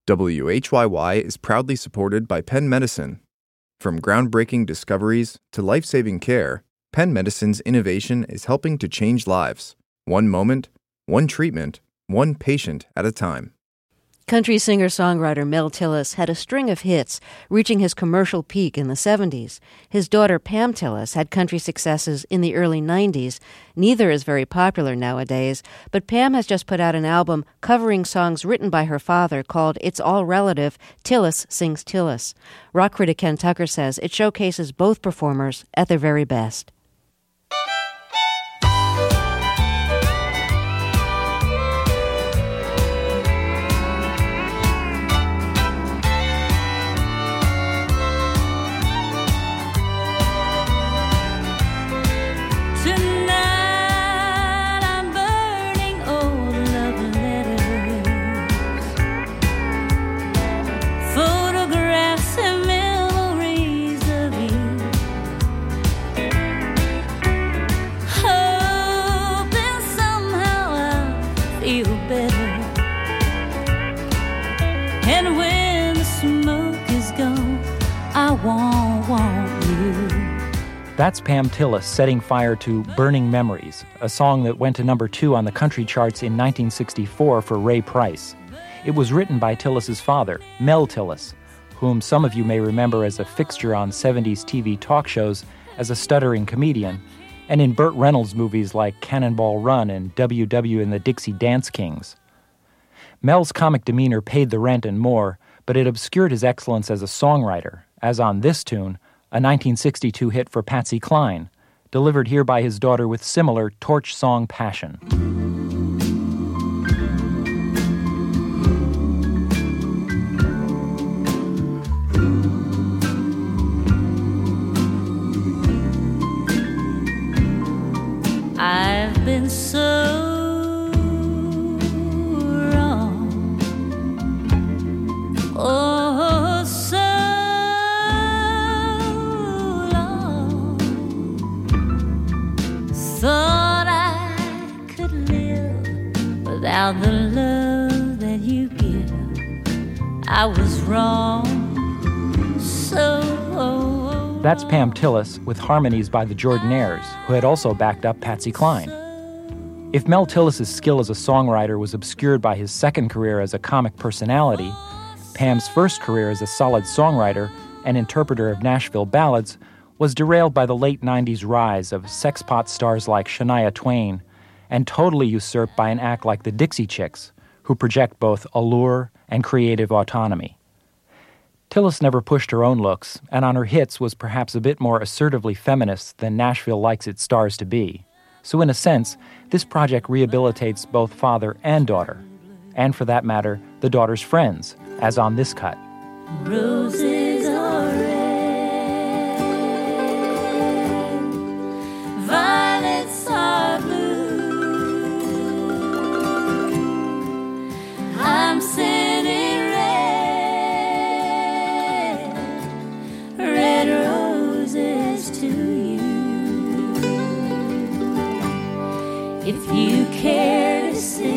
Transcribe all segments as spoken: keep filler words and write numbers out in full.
W H Y Y is proudly supported by Penn Medicine. From groundbreaking discoveries to life-saving care, Penn Medicine's innovation is helping to change lives, one moment, one treatment, one patient at a time. Country singer-songwriter Mel Tillis had a string of hits, reaching his commercial peak in the seventies. His daughter Pam Tillis had country successes in the early nineties. Neither is very popular nowadays, but Pam has just put out an album covering songs written by her father called It's All Relative, Tillis Sings Tillis. Rock critic Ken Tucker says it showcases both performers at their very best. That's Pam Tillis setting fire to Burning Memories, a song that went to number two on the country charts in nineteen sixty-four for Ray Price. It was written by Tillis's father, Mel Tillis, whom some of you may remember as a fixture on seventies T V talk shows as a stuttering comedian, and in Burt Reynolds movies like Cannonball Run and W W and the Dixie Dance Kings. Mel's comic demeanor paid the rent and more, but it obscured his excellence as a songwriter, as on this tune, a nineteen sixty-two hit for Patsy Cline, delivered here by his daughter with similar torch song passion. I've been so wrong, oh, so long. Thought I could live without the love that you give. I was wrong, so That's Pam Tillis with harmonies by the Jordanaires, who had also backed up Patsy Cline. If Mel Tillis' skill as a songwriter was obscured by his second career as a comic personality, Pam's first career as a solid songwriter and interpreter of Nashville ballads was derailed by the late nineties rise of sexpot stars like Shania Twain and totally usurped by an act like the Dixie Chicks, who project both allure and creative autonomy. Tillis never pushed her own looks, and on her hits was perhaps a bit more assertively feminist than Nashville likes its stars to be. So in a sense, this project rehabilitates both father and daughter, and for that matter, the daughter's friends, as on this cut. Roses are red, violets are blue. I'm sending if you care to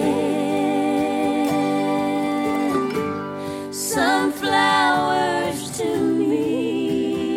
send some flowers to me,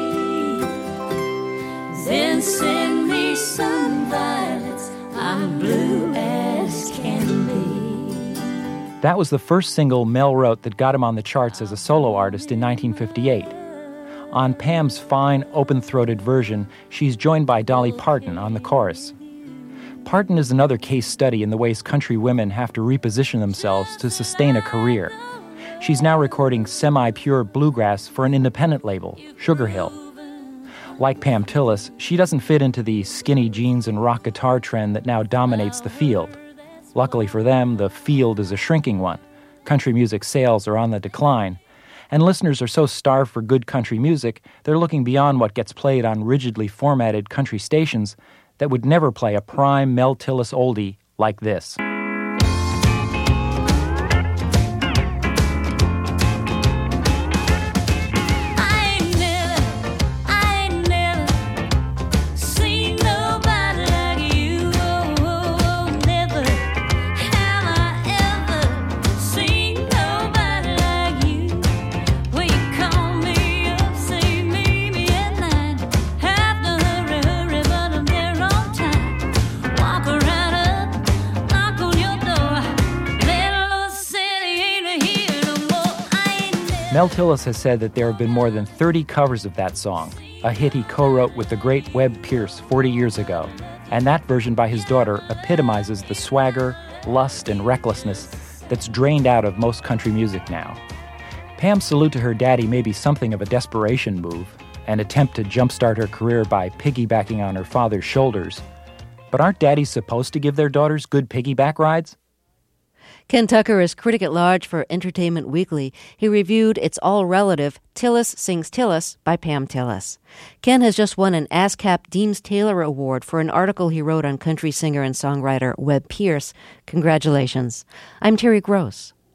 then send me some violets. I'm blue as can be. That was the first single Mel wrote that got him on the charts as a solo artist in nineteen fifty-eight. On Pam's fine, open-throated version, she's joined by Dolly Parton on the chorus. Parton is another case study in the ways country women have to reposition themselves to sustain a career. She's now recording semi-pure bluegrass for an independent label, Sugar Hill. Like Pam Tillis, she doesn't fit into the skinny jeans and rock guitar trend that now dominates the field. Luckily for them, the field is a shrinking one. Country music sales are on the decline, and listeners are so starved for good country music, they're looking beyond what gets played on rigidly formatted country stations that would never play a prime Mel Tillis oldie like this. Mel Tillis has said that there have been more than thirty covers of that song, a hit he co-wrote with the great Webb Pierce forty years ago. And that version by his daughter epitomizes the swagger, lust, and recklessness that's drained out of most country music now. Pam's salute to her daddy may be something of a desperation move, an attempt to jumpstart her career by piggybacking on her father's shoulders. But aren't daddies supposed to give their daughters good piggyback rides? Ken Tucker is critic at large for Entertainment Weekly. He reviewed It's All Relative, Tillis Sings Tillis by Pam Tillis. Ken has just won an ASCAP Deems Taylor Award for an article he wrote on country singer and songwriter Webb Pierce. Congratulations. I'm Terry Gross.